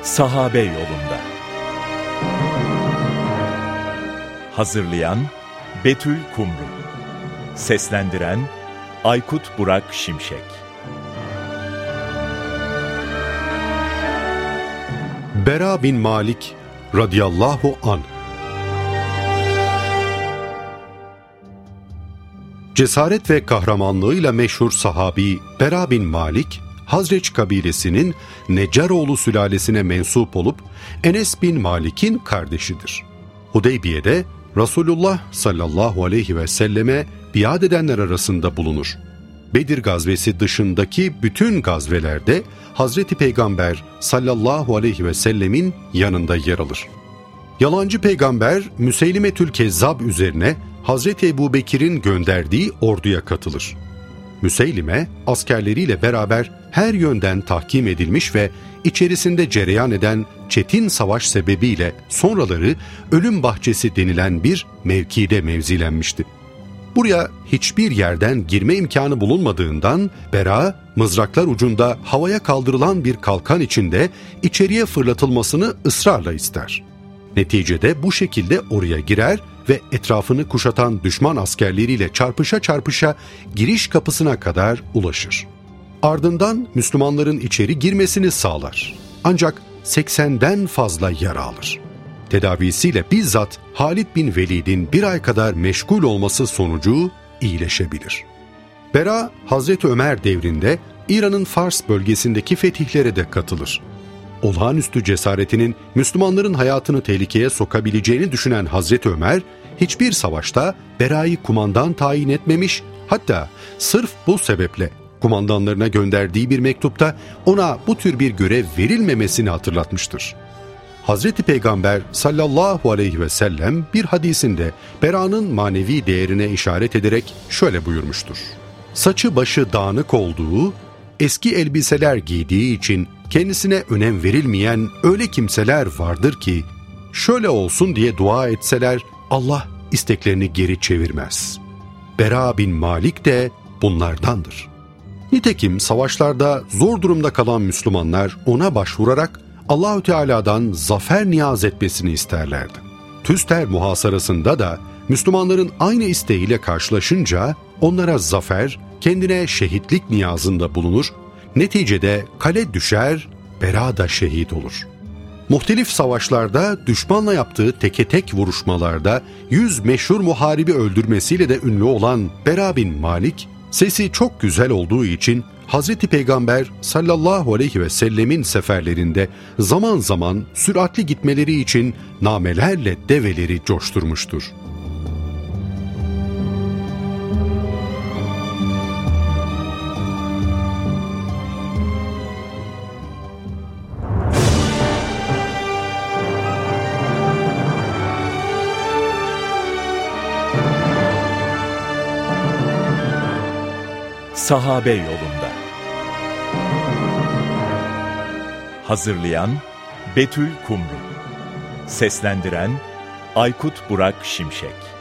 Sahabe yolunda. Hazırlayan Betül Kumru. Seslendiren Aykut Burak Şimşek. Bera bin Malik radıyallahu anh. Cesaret ve kahramanlığıyla meşhur sahabi Bera bin Malik, Hazreç kabilesinin Neccaroğlu sülalesine mensup olup Enes bin Malik'in kardeşidir. Hudeybiye'de Resulullah sallallahu aleyhi ve selleme biat edenler arasında bulunur. Bedir gazvesi dışındaki bütün gazvelerde Hazreti Peygamber sallallahu aleyhi ve sellemin yanında yer alır. Yalancı peygamber Müseylimetül Kezzab üzerine Hazreti Ebubekir'in gönderdiği orduya katılır. Müseylime askerleriyle beraber her yönden tahkim edilmiş ve içerisinde cereyan eden çetin savaş sebebiyle sonraları ölüm bahçesi denilen bir mevkide mevzilenmişti. Buraya hiçbir yerden girme imkanı bulunmadığından Bera, mızraklar ucunda havaya kaldırılan bir kalkan içinde içeriye fırlatılmasını ısrarla ister. Neticede bu şekilde oraya girer ve etrafını kuşatan düşman askerleriyle çarpışa çarpışa giriş kapısına kadar ulaşır. Ardından Müslümanların içeri girmesini sağlar. Ancak 80'den fazla yara alır. Tedavisiyle bizzat Halid bin Velid'in bir ay kadar meşgul olması sonucu iyileşebilir. Bera, Hazreti Ömer devrinde İran'ın Fars bölgesindeki fetihlere de katılır. Olağanüstü cesaretinin Müslümanların hayatını tehlikeye sokabileceğini düşünen Hazreti Ömer, hiçbir savaşta Bera'yı kumandan tayin etmemiş, hatta sırf bu sebeple kumandanlarına gönderdiği bir mektupta ona bu tür bir görev verilmemesini hatırlatmıştır. Hazreti Peygamber sallallahu aleyhi ve sellem bir hadisinde Bera'nın manevi değerine işaret ederek şöyle buyurmuştur. Saçı başı dağınık olduğu, eski elbiseler giydiği için kendisine önem verilmeyen öyle kimseler vardır ki, şöyle olsun diye dua etseler Allah isteklerini geri çevirmez. Bera bin Malik de bunlardandır. Nitekim savaşlarda zor durumda kalan Müslümanlar ona başvurarak Allahü Teala'dan zafer niyaz etmesini isterlerdi. Tüster muhasarasında da Müslümanların aynı isteğiyle karşılaşınca onlara zafer, kendine şehitlik niyazında bulunur, neticede kale düşer, Bera da şehit olur. Muhtelif savaşlarda düşmanla yaptığı teke tek vuruşmalarda 100 meşhur muharibi öldürmesiyle de ünlü olan Bera bin Malik, sesi çok güzel olduğu için Hazreti Peygamber sallallahu aleyhi ve sellemin seferlerinde zaman zaman süratli gitmeleri için namelerle develeri coşturmuştur. Sahabe yolunda. Hazırlayan Betül Kumru. Seslendiren Aykut Burak Şimşek.